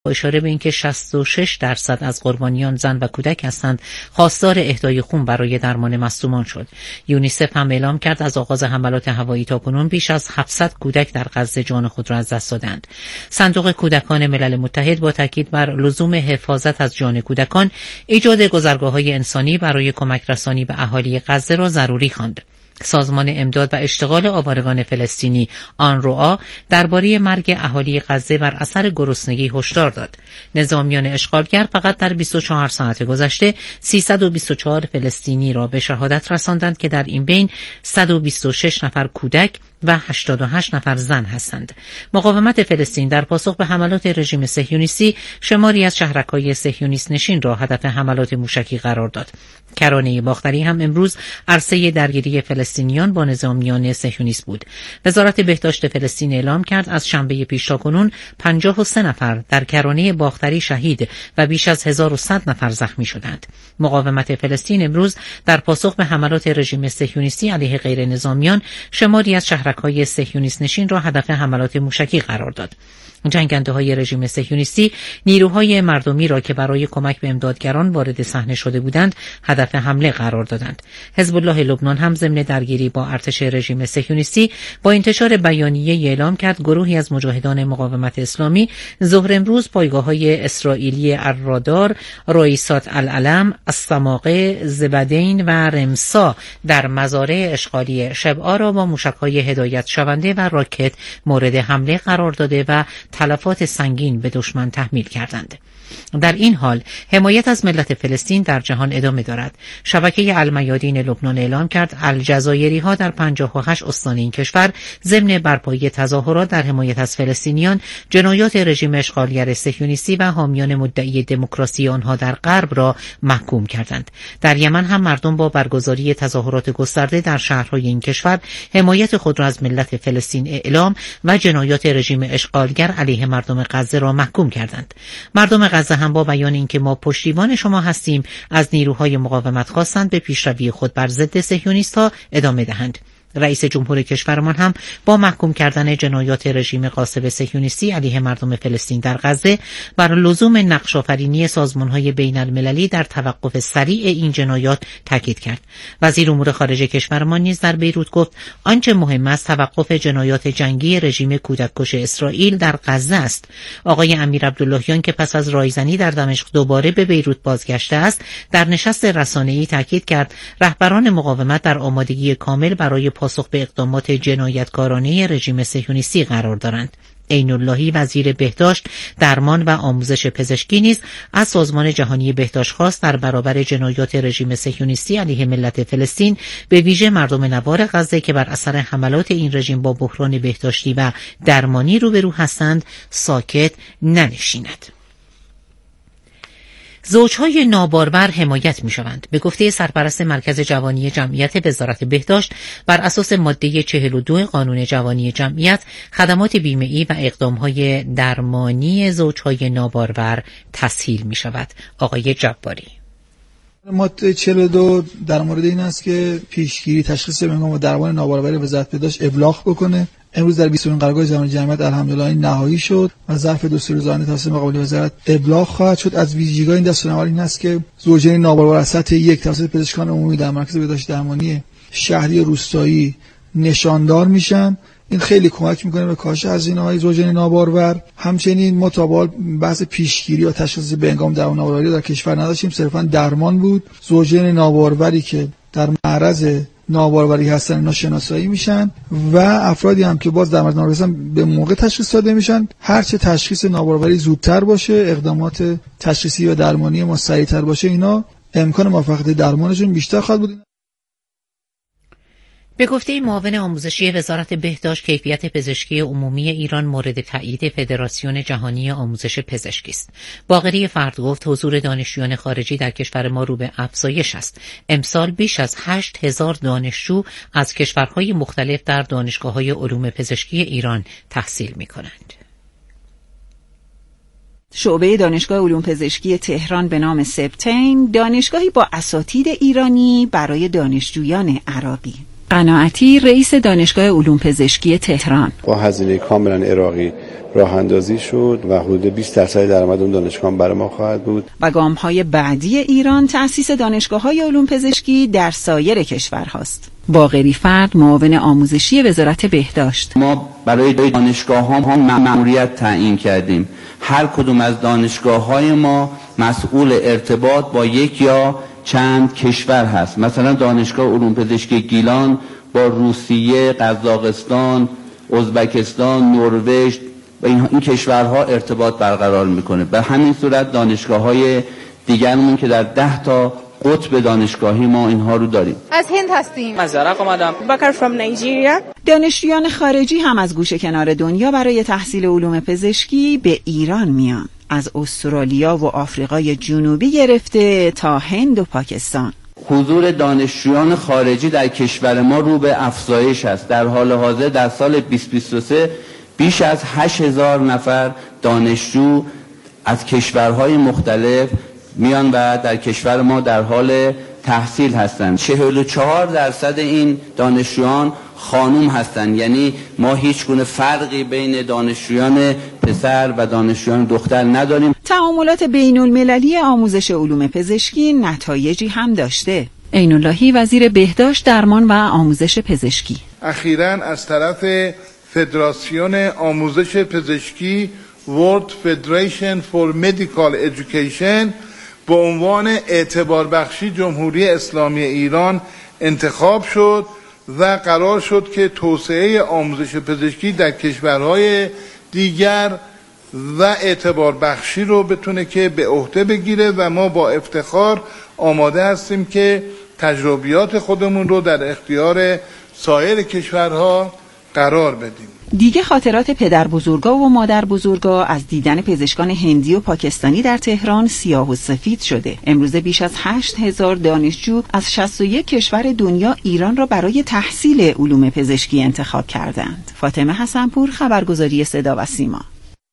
با اشاره به اینکه 66% از قربانیان زن و کودک هستند، خواستار اهدای خون برای درمان مصدومان شد. یونیسف هم اعلام کرد از آغاز حملات هوایی تاکنون بیش از 700 کودک در غزه جان خود را از دست دادند. صندوق کودکان ملل متحد با تاکید بر لزوم حفاظت از جان کودکان، ایجاد گذرگاه‌های انسانی برای کمک رسانی به اهالی غزه را ضروری خواند. سازمان امداد و اشتغال آوارگان فلسطینی آنروا درباره مرگ اهالی غزه بر اثر گرسنگی هشدار داد. نظامیان اشغالگر فقط در 24 ساعت گذشته 324 فلسطینی را به شهادت رساندند که در این بین 126 نفر کودک و 88 نفر زن هستند. مقاومت فلسطین در پاسخ به حملات رژیم صهیونیستی شماری از شهرک‌های صهیونیست نشین را هدف حملات موشکی قرار داد. کرانه باختری هم امروز عرصه درگیری فلسطینیان با نظامیان صهیونیست بود. وزارت بهداشت فلسطین اعلام کرد از شنبه پیش تا کنون 53 نفر در کرانه باختری شهید و بیش از 1100 نفر زخمی شدند. مقاومت فلسطین امروز در پاسخ به حملات رژیم صهیونیستی علیه غیر نظامیان شماری از شهرک‌های صهیونیست نشین را هدف حملات موشکی قرار داد. جنگنده‌های رژیم صهیونیستی نیروهای مردمی را که برای کمک به امدادگران وارد صحنه شده بودند هدف حمله قرار دادند. حزب الله لبنان هم ضمن درگیری با ارتش رژیم صهیونیستی با انتشار بیانیه اعلام کرد گروهی از مجاهدان مقاومت اسلامی ظهر امروز پایگاه‌های اسرائیلی الرادار، رویسات العلم، السماقه، زبدین و رمسا در مزارع اشغالی شبعا را با موشک‌های هدایت شونده و راکت مورد حمله قرار داده و تلفات سنگین به دشمن تحمیل کردند. در این حال حمایت از ملت فلسطین در جهان ادامه دارد. شبکه المیادین لبنان اعلام کرد الجزایری‌ها در 58 استان این کشور ضمن برپایی تظاهرات در حمایت از فلسطینیان جنایات رژیم اشغالگر صهیونیستی و حامیان مدعی دموکراسی آنها در غرب را محکوم کردند. در یمن هم مردم با برگزاری تظاهرات گسترده در شهرهای این کشور حمایت خود را از ملت فلسطین اعلام و جنایات رژیم اشغالگر علیه مردم غزه را محکوم کردند. مردم غزه هم با بیان اینکه ما پشتیبان شما هستیم از نیروهای مقاومت خواستند به پیشروی خود بر ضد صهیونیست‌ها ادامه دهند. رئیس جمهور کشورمان هم با محکوم کردن جنایات رژیم غاصب صهیونیستی علیه مردم فلسطین در غزه بر لزوم نقش‌آفرینی سازمان‌های بین‌المللی در توقف سریع این جنایات تاکید کرد. وزیر امور خارجه کشورمان نیز در بیروت گفت آنچه مهم است توقف جنایات جنگی رژیم کودککش اسرائیل در غزه است. آقای امیر عبداللهیان که پس از رایزنی در دمشق دوباره به بیروت بازگشته است، در نشست رسانه‌ای تاکید کرد رهبران مقاومت در آمادگی کامل برای پاسخ به اقدامات جنایتکارانه رژیم صهیونیستی قرار دارند. عین اللهی وزیر بهداشت، درمان و آموزش پزشکی نیز از سازمان جهانی بهداشت خواست در برابر جنایات رژیم صهیونیستی علیه ملت فلسطین به ویژه مردم نوار غزه که بر اثر حملات این رژیم با بحران بهداشتی و درمانی روبرو هستند ساکت ننشیند. زوجهای نابارور حمایت می‌شوند. به گفته سرپرست مرکز جوانی جمعیت وزارت بهداشت، بر اساس ماده 42 قانون جوانی جمعیت، خدمات بیمه‌ای و اقدام‌های درمانی زوجهای نابارور تسهیل می‌شود. آقای جباری: ماده 42 در مورد این است که پیشگیری، تشخیص بهنگام و درمان ناباروری وزارت بهداشت ابلاغ بکنه. امروز در 20 قرارگاه جوانی جمعیت الحمدلله این نهایی شد و ظرف 2 روزانه توسط مقابل وزارت ابلاغ خواهد شد. از ویژگی‌های این دستورالعمل این است که زوجین نابارور از سطح 1 توسط پزشکان عمومی در مرکز بهداشت درمانی شهری و روستایی نشاندار میشن. این خیلی کمک میکنه به کاهش هزینه‌های زوجین نابارور. همچنین ما تا به حال بحث پیشگیری و تشخیص بهنگام درمان ناباروری در کشور نداشتیم، صرفا درمان بود. زوجین ناباروری که در معرض ناباروری هستن اینا شناسایی میشن و افرادی هم که باز در مورد ناباروری به موقع تشخیص داده میشن. هرچه تشخیص ناباروری زودتر باشه، اقدامات تشخیصی و درمانی ما سریعتر باشه، اینا امکان موفقیت درمانشون بیشتر خواهد بود. به گفته معاون آموزشی وزارت بهداشت، کیفیت پزشکی عمومی ایران مورد تایید فدراسیون جهانی آموزش پزشکی است. باقری فرد گفت حضور دانشجویان خارجی در کشور ما رو به افزایش است. امسال بیش از 8000 دانشجو از کشورهای مختلف در دانشگاه‌های علوم پزشکی ایران تحصیل می‌کنند. شعبه دانشگاه علوم پزشکی تهران به نام سبتین، دانشگاهی با اساتید ایرانی برای دانشجویان عراقی. قناعتی، رئیس دانشگاه علوم پزشکی تهران: با هزینه کاملا عراقی راه اندازی شد و حدود 20% درآمد اون دانشگاه برای ما خواهد بود. و گام‌های بعدی ایران تأسیس دانشگاه‌های علوم پزشکی در سایر کشورهاست. باقری فرد، معاون آموزشی وزارت بهداشت: ما برای دانشگاه‌ها مأموریت تعیین کردیم. هر کدوم از دانشگاه‌های ما مسئول ارتباط با یک یا چند کشور هست. مثلا دانشگاه علوم پزشکی گیلان با روسیه، قزاقستان، ازبکستان، نروژ و این کشورها ارتباط برقرار میکنه. به همین صورت دانشگاه‌های دیگرمون که در 10 تا قطب دانشگاهی ما اینها رو داریم. از هند هستیم. از عراق اومدم. باکر from Nigeria. دانشجویان خارجی هم از گوشه کنار دنیا برای تحصیل علوم پزشکی به ایران میان. از استرالیا و آفریقای جنوبی گرفته تا هند و پاکستان. حضور دانشجویان خارجی در کشور ما رو به افزایش است. در حال حاضر در سال 2023 بیش از 8000 نفر دانشجو از کشورهای مختلف میان و در کشور ما در حال تحصیل هستند. 44% این دانشجویان خانم هستند، یعنی ما هیچ گونه فرقی بین دانشجویان پسر و دانشجویان دختر نداریم. تعاملات بین المللی آموزش علوم پزشکی نتایجی هم داشته. عین اللهی، وزیر بهداشت، درمان و آموزش پزشکی: اخیراً از طرف فدراسیون آموزش پزشکی World Federation for Medical Education به عنوان اعتبار بخشی جمهوری اسلامی ایران انتخاب شد و قرار شد که توسعه آموزش پزشکی در کشورهای دیگر و اعتبار بخشی رو بتونه که به عهده بگیره و ما با افتخار آماده هستیم که تجربیات خودمون رو در اختیار سایر کشورها قرار بدیم. دیگه خاطرات پدر بزرگا و مادر بزرگا از دیدن پزشکان هندی و پاکستانی در تهران سیاه و سفید شده. امروزه بیش از 8000 دانشجو از 61 کشور دنیا ایران را برای تحصیل علوم پزشکی انتخاب کردند. فاطمه حسنپور، خبرگزاری صدا و سیما.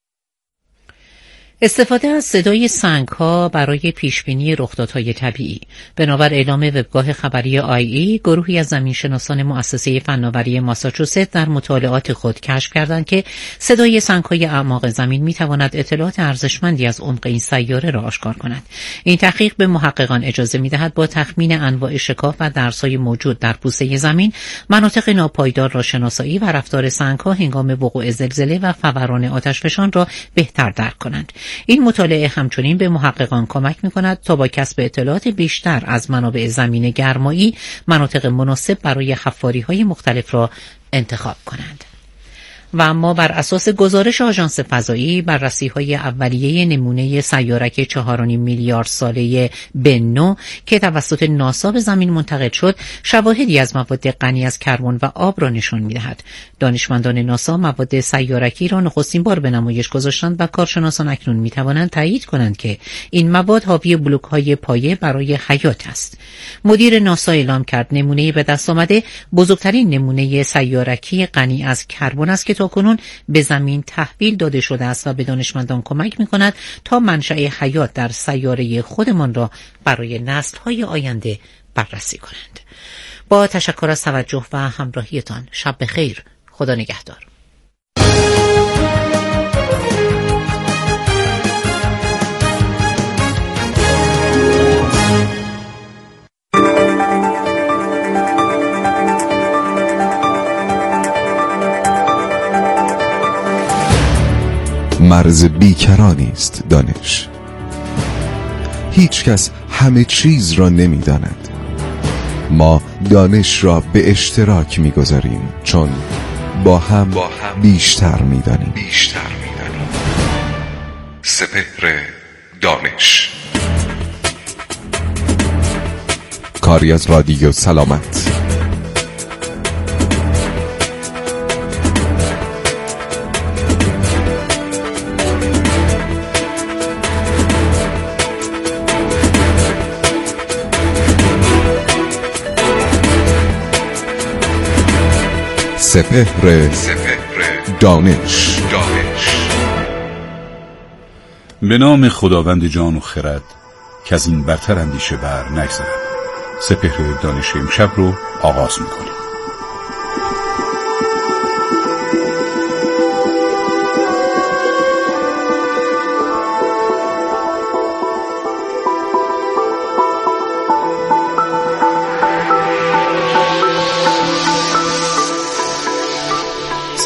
استفاده از صدای سنگ‌ها برای پیشبینی رخدادهای طبیعی. بنابر اعلام وبگاه خبری IE، گروهی از زمینشناسان مؤسسه فناوری ماساچوست در مطالعات خود کشف کردند که صدای سنگ‌های اعماق زمین می‌تواند اطلاعات ارزشمندی از عمق این سیاره را آشکار کند. این تحقیق به محققان اجازه می‌دهد با تخمین انواع شکاف و درس‌های موجود در پوسته زمین، مناطق ناپایدار را شناسایی و رفتار سنگ‌ها هنگام وقوع زلزله و فوران آتشفشان را بهتر درک کنند. این مطالعه همچنین به محققان کمک می‌کند تا با کسب اطلاعات بیشتر از منابع زمین گرمایی، مناطق مناسب برای حفاری‌های مختلف را انتخاب کنند. و اما بر اساس گزارش آژانس فضایی، بررسی‌های اولیه نمونه سیارک 4.5 میلیارد ساله بن-9 که توسط ناسا به زمین منتقل شد، شواهدی از مواد غنی از کربن و آب را نشان می‌دهد. دانشمندان ناسا مواد سیارکی را نخستین بار به نمایش گذاشتند و کارشناسان اکنون می‌توانند تایید کنند که این مواد حاوی بلوک‌های پایه برای حیات است. مدیر ناسا اعلام کرد نمونه به دست آمده بزرگترین نمونه سیارکی غنی از کربن است که تاکنون به زمین تحویل داده شده است و به دانشمندان کمک می‌کند تا منشأ حیات در سیاره خودمان را برای نسل‌های آینده بررسی کنند. با تشکر از توجه و همراهیتان، شب بخیر. خدا نگهدار. مرز بیکرانی است دانش. هیچ کس همه چیز را نمی داند. ما دانش را به اشتراک می گذاریم چون با هم بیشتر می دانیم. سپهر دانش، کاری از رادیو سلامت. سپهر دانش. به نام خداوند جان و خرد که از این برتر اندیشه بر نگذرد. سپهر دانش امشب رو آغاز میکنیم.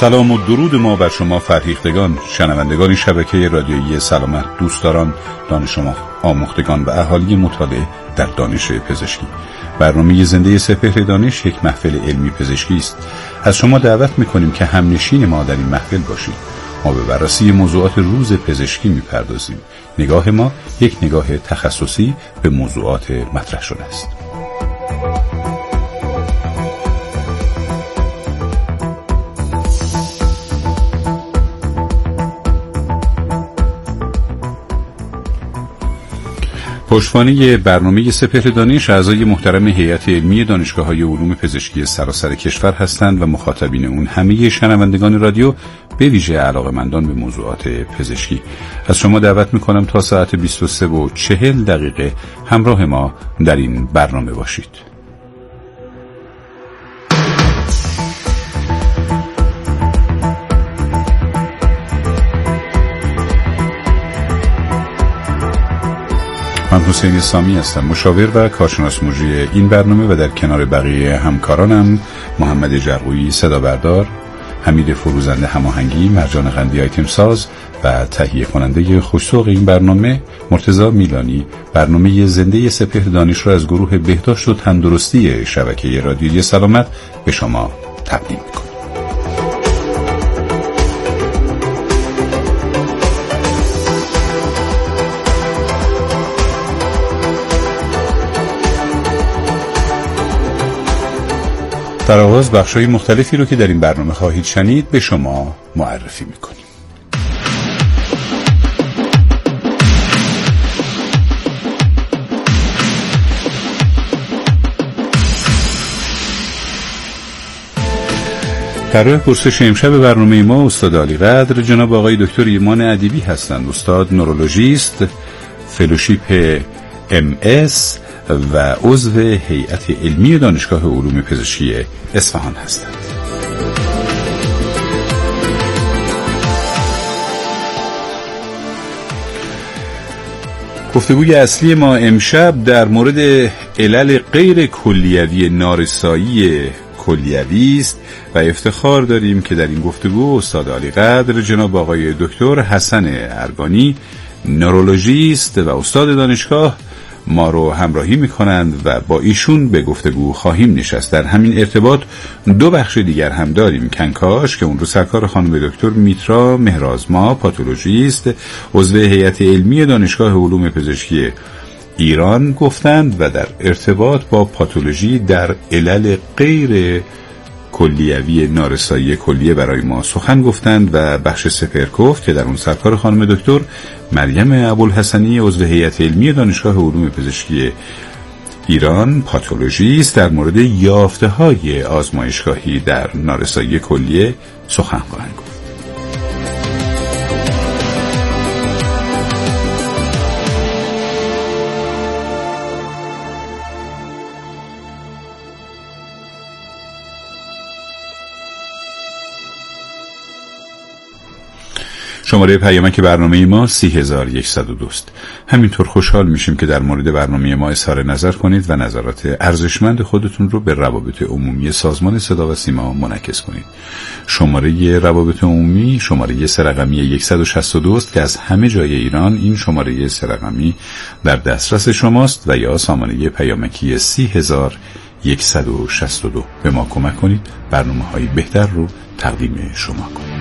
سلام و درود ما بر شما فرهیختگان، شنوندگان شبکه رادیویی سلامت، دوستداران، دانش آموختگان و اهالی مطالعه در دانش پزشکی. برنامه زنده سپهر دانش یک محفل علمی پزشکی است. از شما دعوت می‌کنیم که همنشین ما در این محفل باشید. ما به بررسی موضوعات روز پزشکی می‌پردازیم. نگاه ما یک نگاه تخصصی به موضوعات مطرح شده است. پشتوانه برنامه سپهر دانش اعضای محترم هیئت علمی دانشگاه‌های علوم پزشکی سراسر کشور هستند و مخاطبین اون همه شنوندگان رادیو به ویژه علاقه‌مندان به موضوعات پزشکی. از شما دعوت می‌کنم تا ساعت 23:40 همراه ما در این برنامه باشید. من حسین سامی هستم، مشاور و کارشناس مجری این برنامه و در کنار بقیه همکارانم محمد جرقویی صدابردار، حمید فروزنده هماهنگی، مرجان قندی آیتم ساز و تهیه کننده خوش‌ذوق این برنامه مرتضی میلانی برنامه زنده سپهر دانش را از گروه بهداشت و تندرستی شبکه رادیویی سلامت به شما تقدیم می‌کنم. در آغاز بخش‌های مختلفی رو که در این برنامه خواهید شنید به شما معرفی می‌کنیم. در راه پرسش امشب برنامه ما استاد عالی قدر جناب آقای دکتر ایمان ادیبی هستند. استاد نورولوژیست، فلوشیپ MS و عضو هیئت علمی دانشگاه علوم پزشکی اصفهان هستند. گفتگوی اصلی ما امشب در مورد علل غیر کلیوی نارسایی کلیوی است و افتخار داریم که در این گفتگو استاد عالی قدر جناب آقای دکتر حسن ارگانی، نورولوژیست و استاد دانشگاه ما رو همراهی میکنند و با ایشون به گفتگو خواهیم نشست. در همین ارتباط دو بخش دیگر هم داریم. کنکاش که اون رو سرکار خانم دکتر میترا مهرازما، پاتولوژیست، عضو هیئت علمی دانشگاه علوم پزشکی ایران گفتند و در ارتباط با پاتولوژی در علل غیر کلیوی نارسایی کلیه برای ما سخن گفتند و بخش سپرکوف که در اون سرکار خانم دکتر مریم ابوالحسنی عضو هیئت علمی دانشگاه علوم پزشکی ایران پاتولوژیست در مورد یافته‌های آزمایشگاهی در نارسایی کلیه سخن خواهند گفت. شماره پیامک برنامه ما 30102 است. همینطور خوشحال میشیم که در مورد برنامه ما اظهار نظر کنید و نظرات ارزشمند خودتون رو به روابط عمومی سازمان صدا و سیما منعکس کنید. شماره روابط عمومی شماره سه‌رقمی 162 است که از همه جای ایران این شماره سه‌رقمی در دسترس شماست و یا سامانه پیامکی 30162 به ما کمک کنید برنامه‌های بهتر رو تقدیم شما کنید.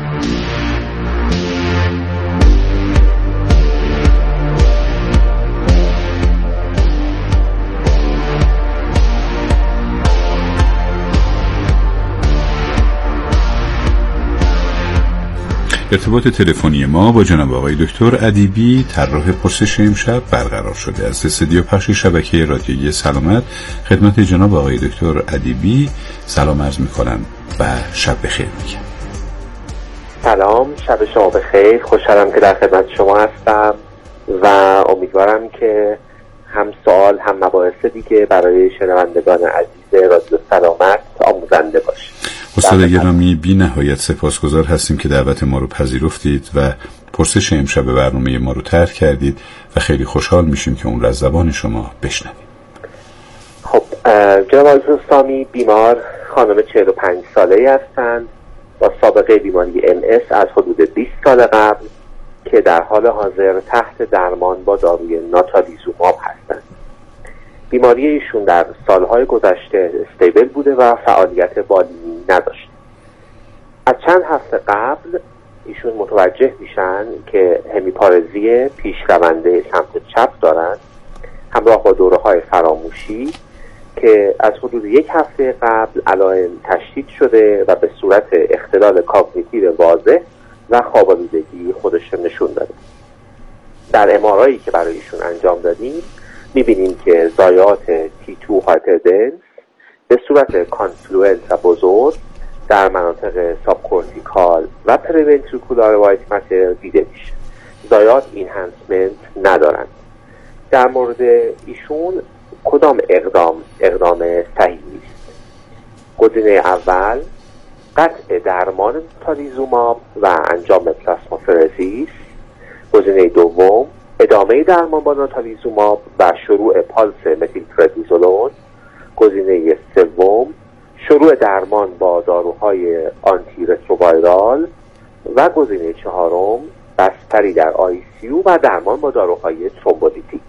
ارتباط تلفنی ما با جناب آقای دکتر ادیبی طراح پرسش امشب برقرار شده. از استودیو پخش شبکه رادیویی سلامت خدمت جناب آقای دکتر ادیبی سلام عرض می‌کنم و شب بخیر میگم. سلام، شب شما بخیر. خوشحالم که در خدمت شما هستم و امیدوارم که هم سوال هم مباحث دیگه برای شنوندگان عزیز رادیو سلامت آموزنده باشه. استاد گرامی، بی نهایت سپاسگزار هستیم که دعوت ما رو پذیرفتید و پرسش امشب برنامه ما رو طرح کردید و خیلی خوشحال میشیم که اون را از زبان شما بشنویم. خب جناب آقای سامی بیمار خانم 45 ساله‌ای هستند با سابقه بیماری MS از حدود 20 سال قبل که در حال حاضر تحت درمان با داروی ناتالیزوماب هستند. بیماری ایشون در سالهای گذشته استیبل بوده و فعالیت بالینی نداشت. از چند هفته قبل ایشون متوجه میشن که همیپارزی پیشرونده سمت چپ دارن همراه با دوره‌های فراموشی که از حدود 1 هفته قبل علائم تشدید شده و به صورت اختلال کاگنیتیو واضح و خواب‌آلودگی خودش نشون داده. در ام‌آرآیی که برای ایشون انجام دادیم می‌بینیم که ضایعات T2 هایپردنس به صورت کانفلوئنت و بزرگ در مناطق سابکورتیکال و پریونتریکولار وایت ماتر دیده میشه. ضایعات اینهانسمنت ندارند. در مورد ایشون کدام اقدام صحیحی است؟ گزینه اول قطع درمان ناتالیزوماب و انجام پلاسمافرزیس. گزینه دوم ادامه درمان با ناتالیزوماب و شروع پالس متیل پردنیزولون. گزینه سوم شروع درمان با داروهای آنتی رترووایرال و گزینه چهارم بستری در ICU و درمان با داروهای ترومبولیتیک.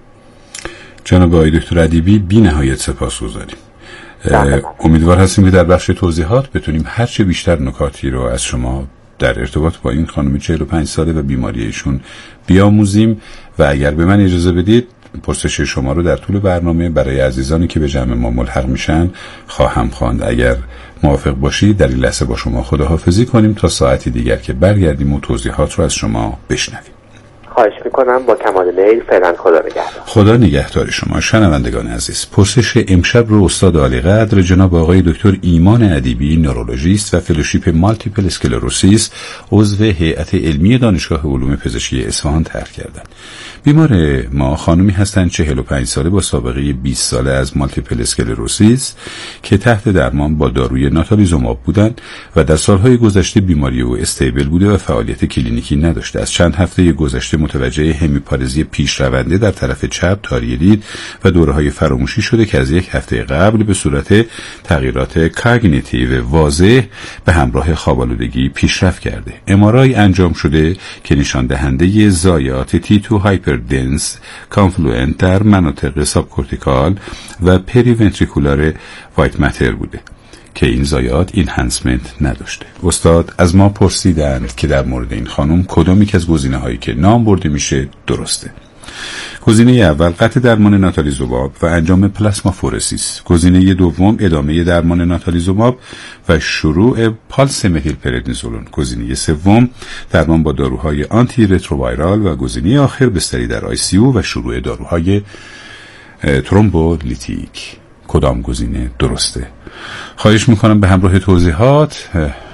جناب آقای دکتر ادیبی بی نهایت سپاسگزاریم. امیدوار هستیم که در بخش توضیحات بتونیم هرچه بیشتر نکاتی رو از شما در ارتباط با این خانم 45 ساله و بیماری ایشون بیاموزیم و اگر به من اجازه بدید پرسش شما رو در طول برنامه برای عزیزانی که به جمع ما ملحق میشن خواهم خواند. اگر موافق باشید در این لحظه با شما خداحافظی کنیم تا ساعتی دیگر که برگردیم و توضیحات رو از شما بشنویم. خواهش میکنم. با کمال میل. فعلا خدا نگهدار. خدا نگهدار شما. شنوندگان عزیز، پرسش امشب رو استاد عالی قدر جناب آقای دکتر ایمان ادیبی، نورولوژیست و فلوشیپ مالتیپل اسکلروسیس، عضو هیئت علمی دانشگاه علوم پزشکی اصفهان طرح کردند. بیمار ما خانمی هستند 45 ساله با سابقه 20 ساله از مالتیپل اسکلروسیس که تحت درمان با داروی ناتالیزوماب بودند و در سالهای گذشته بیماری او استیبل بوده و فعالیت کلینیکی نداشته. از چند هفته گذشته متوجه همیپارزی پیشرونده در طرف چپ تاری دید و دوره‌های فراموشی شده که از 1 هفته قبل به صورت تغییرات کاگنیتیو واضح به همراه خواب‌آلودگی پیشرفت کرده. ام‌آرآی انجام شده که نشان دهنده ضایعات T2 هایپردنس کانفلوئنت در مناطق سابکورتیکال و پریونتریکولار وایت ماتر بوده که این ضایعات اینهانسمنت نداشته. استاد از ما پرسیدند که در مورد این خانم کدام یک از گزینه‌هایی که نام برده میشه درسته. گزینه اول قطع درمان ناتالیزوماب و انجام پلاسمافورسیس. گزینه دوم ادامه درمان ناتالیزوماب و شروع پالس متیل پردنیزولون. گزینه سوم درمان با داروهای آنتی رترووایرال و گزینه آخر بستری در ICU و شروع داروهای ترومبولیتیک. کدام گزینه درسته؟ خواهش میکنم به همراه توضیحات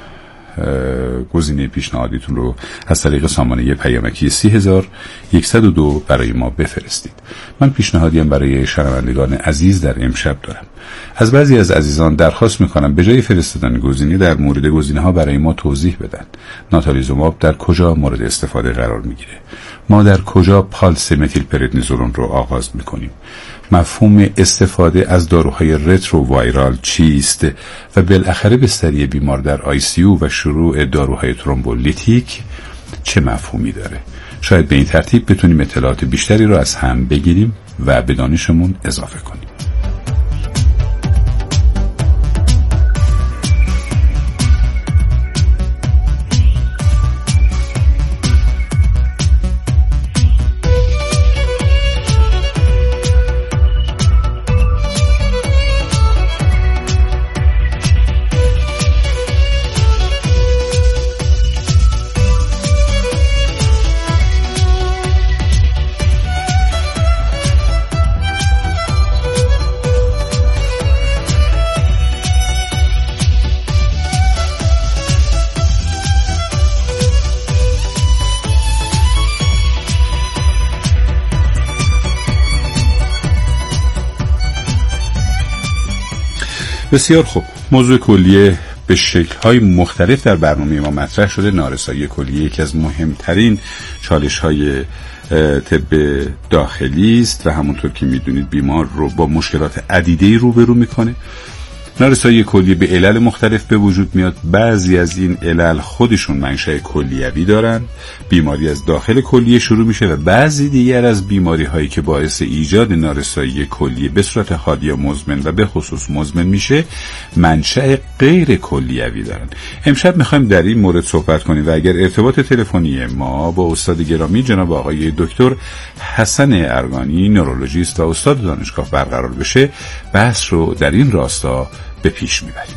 گزینه پیشنهادیتون رو از طریق سامانه پیامکی 30102 برای ما بفرستید. من پیشنهادیم برای شنوندگان عزیز در امشب دارم. از بعضی از عزیزان درخواست میکنم به جای فرستادن گزینه در مورد گزینه ها برای ما توضیح بدن. ناتالیزوماب در کجا مورد استفاده قرار میگیره؟ ما در کجا پالس متیل پردنیزولون رو آغاز میکنیم؟ مفهوم استفاده از داروهای رترووایرال چیست و بالاخره بستری بیمار در ICU و شروع داروهای ترومبولیتیک چه مفهومی داره؟ شاید به این ترتیب بتونیم اطلاعات بیشتری رو از هم بگیریم و به دانشمون اضافه کنیم. بسیار خوب. موضوع کلیه به شکل‌های مختلف در برنامه ما مطرح شده. نارسایی کلیه یکی از مهمترین چالش‌های طب داخلی است و همونطور که می‌دونید بیمار رو با مشکلات عدیده‌ای روبرو می‌کنه نارسایی کلیه به علل مختلف به وجود میاد. بعضی از این علل خودشون منشأ کلیوی دارن، بیماری از داخل کلیه شروع میشه و بعضی دیگر از بیماری هایی که باعث ایجاد نارسایی کلیه به صورت حاد یا مزمن و به خصوص مزمن میشه منشأ غیر کلیوی دارن. امشب میخوایم در این مورد صحبت کنیم و اگر ارتباط تلفنی ما با استاد گرامی جناب آقای دکتر حسن ارگانی نورولوژیست و استاد دانشگاه برقرار بشه، بحث رو در این راستا به پیش میبریم.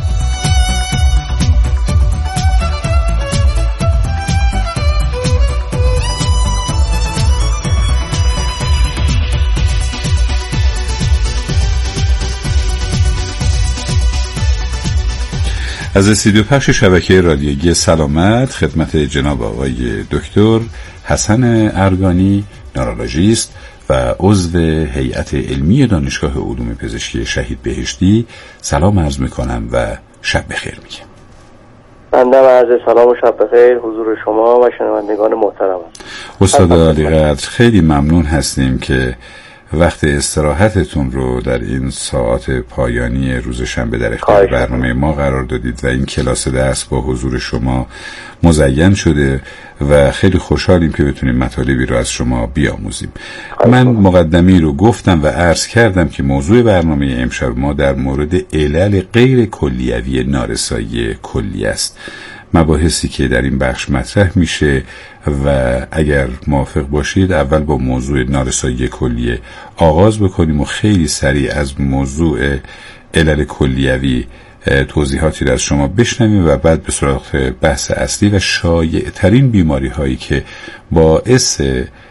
از استودیو پخش شبکه رادیویی سلامت خدمت جناب آقای دکتر حسن ارگانی نورولوژیست و عضو هیئت علمی دانشگاه علوم پزشکی شهید بهشتی سلام عرض میکنم و شب بخیر میگم. بنده عرض سلام و شب بخیر حضور شما و شنوندگان محترم. استاد عالیقدر خیلی ممنون هستیم که وقت استراحتتون رو در این ساعات پایانی روز شنبه در اختیار برنامه ما قرار دادید و این کلاس درس با حضور شما مزین شده و خیلی خوشحالیم که بتونیم مطالبی رو از شما بیاموزیم. من مقدمی رو گفتم و عرض کردم که موضوع برنامه امشب ما در مورد علل غیر کلیوی نارسایی کلیه است. مباحثی که در این بخش مطرح میشه و اگر موافق باشید اول با موضوع نارسایی کلیه آغاز بکنیم و خیلی سریع از موضوع علل کلیوی توضیحاتی را از شما بشنویم و بعد به سراغ بحث اصلی و شایع ترین بیماری هایی که باعث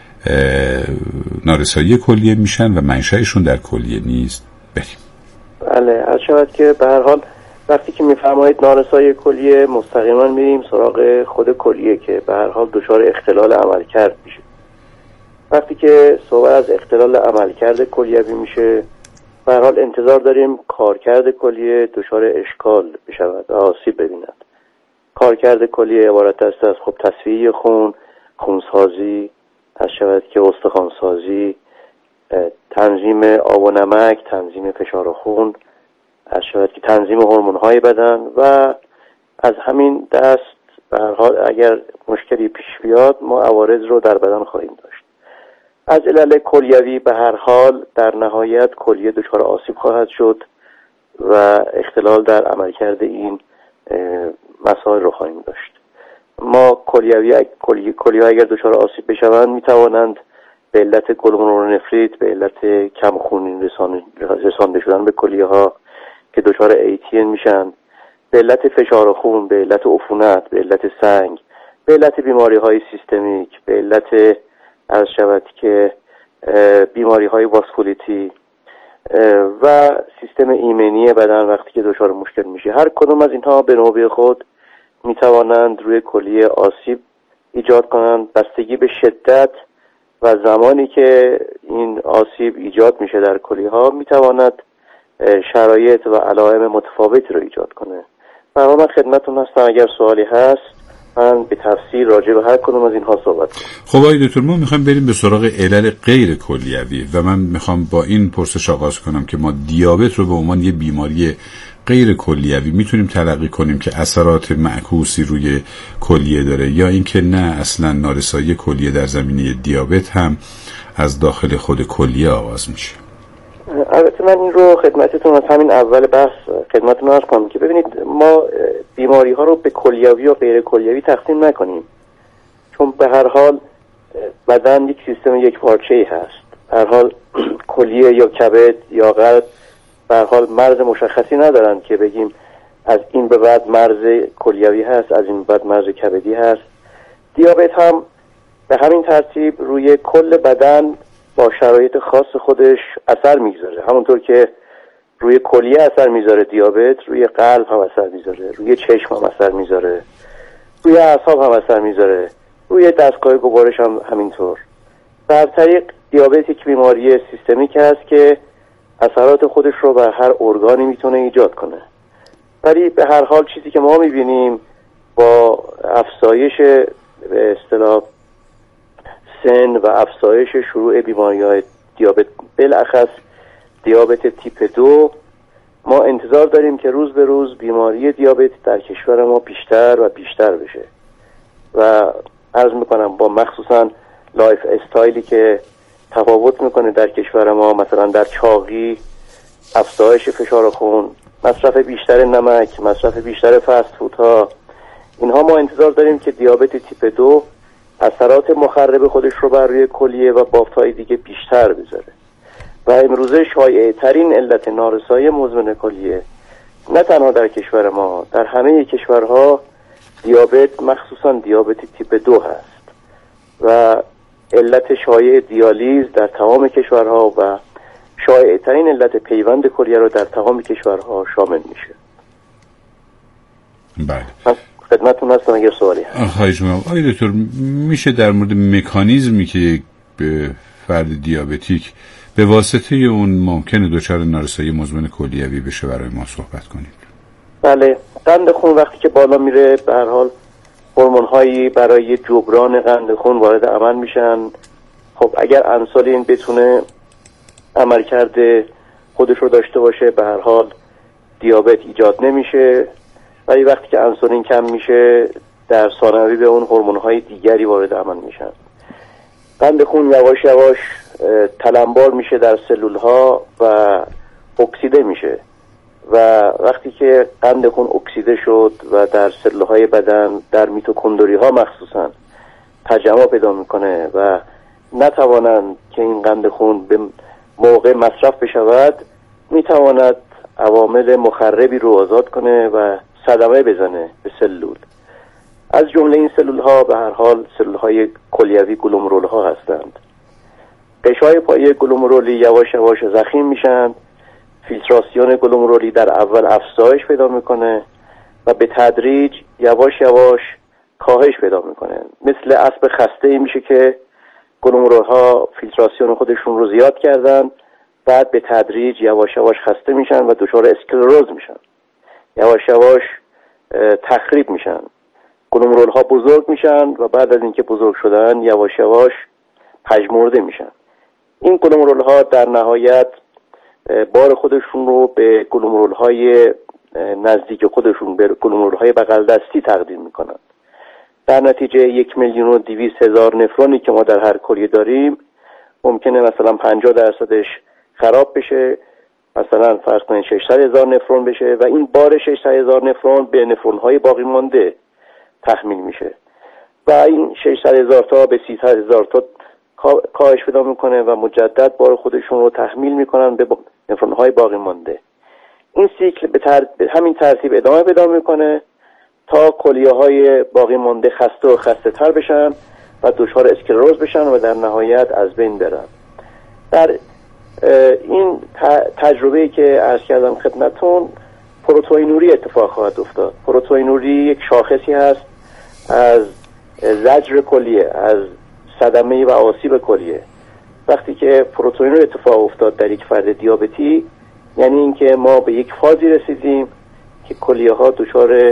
نارسایی کلیه میشن و منشأشون در کلیه نیست بریم. بله، از شود که به هر حال وقتی که میفرمایید نارسایی کلیه مستقیما میریم سراغ خود کلیه که به هر حال دچار اختلال عملکرد میشه. وقتی که صحبت از اختلال عملکرد کلیوی میشه به هر حال انتظار داریم کارکرد کلیه دچار اشکال بشود و آسیب ببیند. کارکرد کلیه عبارت است از تصفیه خون، خونسازی، از شود که استخوانسازی، تنظیم آب و نمک، تنظیم فشار خون، از شود که تنظیم هورمون‌های بدن و از همین دست به هر حال اگر مشکلی پیش بیاد ما عوارض رو در بدن خواهیم داشت. از علل کلیوی به هر حال در نهایت کلیه دچار آسیب خواهد شد و اختلال در عملکرد این مسائل رو خواهیم داشت. ما کلیه اگر دچار آسیب بشوند میتوانند به علت گلومرولونفریت، به علت کم خونین رسانده شدن به کلیه ها که دچار ATN میشن، به علت فشار خون، به علت عفونت، به علت سنگ، به علت بیماری های سیستمیک، به علت عرض شود که بیماری های واسکولیتی و سیستم ایمنی بدن وقتی که دچار مشکل میشه. هر کدوم از اینها به نوبه خود میتوانند روی کلیه آسیب ایجاد کنند. بستگی به شدت و زمانی که این آسیب ایجاد میشه در کلیه ها میتواند شرایط و علائم متفاوتی رو ایجاد کنه. برای من خدمتتون هستم اگر سوالی هست من به تفصیل راجع به هر کدوم از اینها صحبت کنم. خب آقای دکتر ما میخوایم بریم به سراغ علل غیر کلیوی و من میخوام با این پرسش آغاز کنم که ما دیابت رو به عنوان یه بیماری غیر کلیوی میتونیم تلقی کنیم که اثرات معکوسی روی کلیه داره یا اینکه نه اصلا نارسایی کلیه در زمینه دیابت هم از داخل خود کلیه آغاز میشه؟ البته من این رو خدمتتون از همین اول بحث خدمتتون عرض کنم که ببینید ما بیماری ها رو به کلیوی و غیر کلیوی تقسیم نکنیم، چون به هر حال بدن یک سیستم یک پارچه‌ای هست. به هر حال کلیه یا کبد یا قلب به هر حال مرز مشخصی ندارن که بگیم از این به بعد مرز کلیوی هست، از این به بعد مرز کبدی هست. دیابت هم به همین ترتیب روی کل بدن با شرایط خاص خودش اثر میگذاره. همونطور که روی کلیه اثر میذاره دیابت، روی قلب هم اثر میذاره، روی چشم هم اثر میذاره، روی اعصاب هم اثر میذاره، روی دستگاه گوارش هم همینطور. در طریق دیابت یک بیماری سیستمیک هست که اثرات خودش رو بر هر ارگانی میتونه ایجاد کنه. ولی به هر حال چیزی که ما میبینیم با افزایش به اصطلاح سن و افزایش شروع بیماری‌های دیابت، بالاخص دیابت تیپ 2 ما انتظار داریم که روز به روز بیماری دیابت در کشور ما بیشتر و بیشتر بشه و عرض میکنم با مخصوصا لایف استایلی که تفاوت میکنه در کشور ما، مثلا در چاقی، افزایش فشار خون، مصرف بیشتر نمک، مصرف بیشتر فست فودها، اینها ما انتظار داریم که دیابت تیپ 2 اثرات مخرب خودش رو بر روی کلیه و بافت‌های دیگه بیشتر بذاره و امروزه شایع ترین علت نارسایی مزمن کلیه نه تنها در کشور ما، در همه کشورها دیابت، مخصوصا دیابت تیپ 2 هست و علت شایع دیالیز در تمام کشورها و شایع ترین علت پیوند کلیه رو در تمام کشورها شامل میشه. بله. خدمتتون هستم اگر سوالی هست. خواهش می‌کنم. آقای دکتر میشه در مورد مکانیزمی که یک فرد دیابتیک به واسطه اون ممکنه دچار نارسایی مزمن کلیوی بشه برای ما صحبت کنید؟ بله، قند خون وقتی که بالا میره به هر حال هورمون‌هایی برای جبران قند خون وارد عمل میشن. خب اگر انسولین بتونه عملکرد خودش رو داشته باشه به هر حال دیابت ایجاد نمیشه، ولی وقتی که انسولین کم میشه در ثانوی به اون هورمون‌های دیگری وارد عمل میشن. قند خون یواش یواش تلمبار میشه در سلول‌ها و اکسیده میشه و وقتی که قند خون اکسیده شد و در سلول‌های بدن در میتوکندری‌ها مخصوصا تجمع پیدا میکنه و نتوانند که این قند خون به موقع مصرف بشود، میتواند عوامل مخربی رو آزاد کنه و صدمه بزنه به سلول. از جمله این سلول ها به هر حال سلول های کلیوی گلومرول ها هستند. قشای پایه گلومرولی یواش یواش ضخیم میشن، فیلتراسیون گلومرولی در اول افزایش پیدا میکنه و به تدریج یواش یواش کاهش پیدا میکنه. مثل اسب خسته ای میشه که گلومرول ها فیلتراسیون خودشون رو زیاد کردن، بعد به تدریج یواش یواش خسته میشن و دچار اسکلروز میشن، یواش یواش تخریب میشن، گلومرول ها بزرگ میشن و بعد از اینکه بزرگ شدن یواش یواش پژمرده میشن. این گلومرول ها در نهایت بار خودشون رو به گلومرول های نزدیک خودشون، به گلومرول های بغل دستی تقدیم میکنن. در نتیجه 1,200,000 نفرونی که ما در هر کلیه داریم ممکنه مثلا 50% خراب بشه، مثلا فرض کنید 600,000 نفرون بشه و این بار 600,000 نفرون به نفرون‌های باقی مانده تحمیل میشه و این 600,000 تا به 300,000 تا کاهش پیدا میکنه و مجدد بار خودشون رو تحمیل میکنن به نفرون‌های باقی مانده. این سیکل به همین ترتیب ادامه پیدا میکنه تا کلیه‌های باقی مانده خسته و خسته تر بشن و دچار اسکلروز بشن و در نهایت از بین برن. در این تجربه‌ای که عرض کردم خدمتون، پروتئینوری اتفاق خواهد افتاد. پروتئینوری یک شاخصی هست از زجر کلیه، از صدمه و آسیب کلیه. وقتی که پروتئینوری اتفاق افتاد در یک فرد دیابتی، یعنی اینکه ما به یک فازی رسیدیم که کلیه ها دچار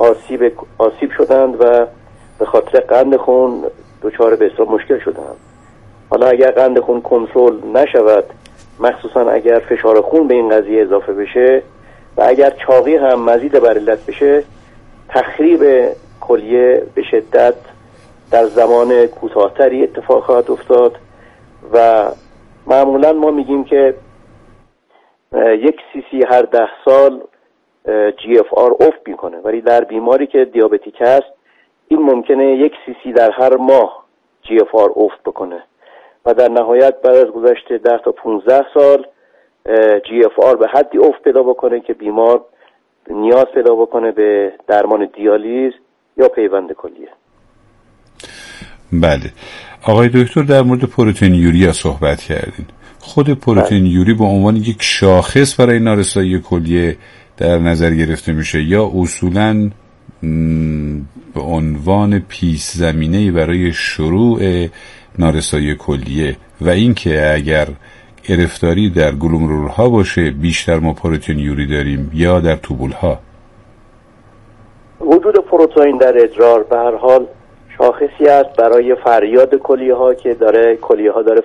آسیب شدند و به خاطر قند خون دچار به اصطلاح مشکل شدند. حالا اگر قند خون کنترل نشود، مخصوصا اگر فشار خون به این قضیه اضافه بشه و اگر چاقی هم مزید بر علت بشه، تخریب کلیه به شدت در زمان کوتاه‌تری اتفاق خواهد افتاد و معمولا ما میگیم که 1 cc هر 10 سال GFR افت میکنه، ولی در بیماری که دیابتیک هست این ممکنه 1 cc در هر ماه GFR افت بکنه و در نهایت بعد از گذشت 10 تا 15 سال GFR به حدی افت پیدا بکنه که بیمار نیاز پیدا بکنه به درمان دیالیز یا پیوند کلیه. بله. آقای دکتر در مورد پروتئین یوریا صحبت کردین. خود پروتئین یوری به عنوان یک شاخص برای نارسایی کلیه در نظر گرفته میشه یا اصولاً به عنوان پیش زمینه‌ای برای شروع نارسایی کلیه و اینکه اگر گرفتاری در گلومرول ها باشه بیشتر ما پروتئین یوری داریم یا در توبول ها؟ وجود پروتئین در ادرار به هر حال شاخصی است برای فریاد کلیه ها که کلیه ها داره